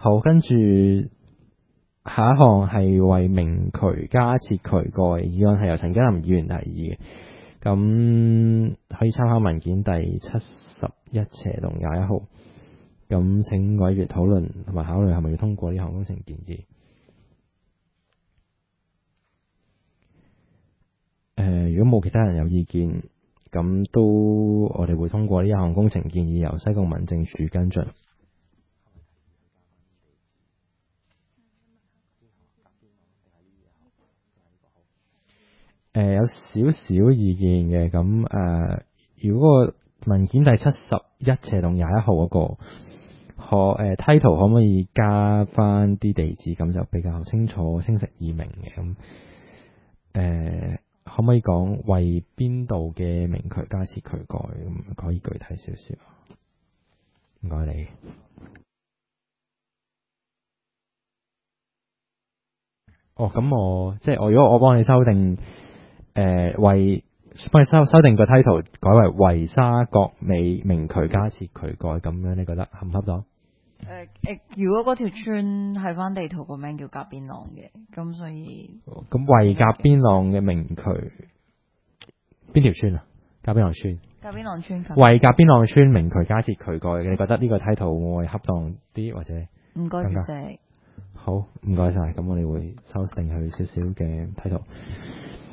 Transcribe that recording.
好，跟住下一項係為明渠加設渠蓋議案，係由陳家林議員提議嘅。咁可以參考文件第71/21號。咁請委員討論同埋考慮係咪要通過呢項工程建議。如果冇其他人有意見，咁都我哋會通過呢一項工程建議，由西貢民政處跟進。有少少意見嘅，咁如果個文件第71/21號嗰個title 可唔可以加翻啲地址，咁就比較清楚、清晰易明嘅。咁可唔可以講為邊度嘅明渠加設渠蓋，咁可以具體少少？唔該你。咁如果我幫你修訂，幫你修訂個 title 改為維沙角尾明渠加設渠蓋，咁樣你覺得合唔合當？ 如果嗰條村係翻地圖個名叫甲邊浪嘅，咁所以咁為甲邊浪嘅明渠邊條村啊？甲邊浪村。 甲邊浪村。 為甲邊浪村明渠加設渠蓋嘅，你覺得呢個 title 會恰當啲或者？ 唔該，主席。 好，唔該晒。咁我哋會修訂佢少少嘅 title。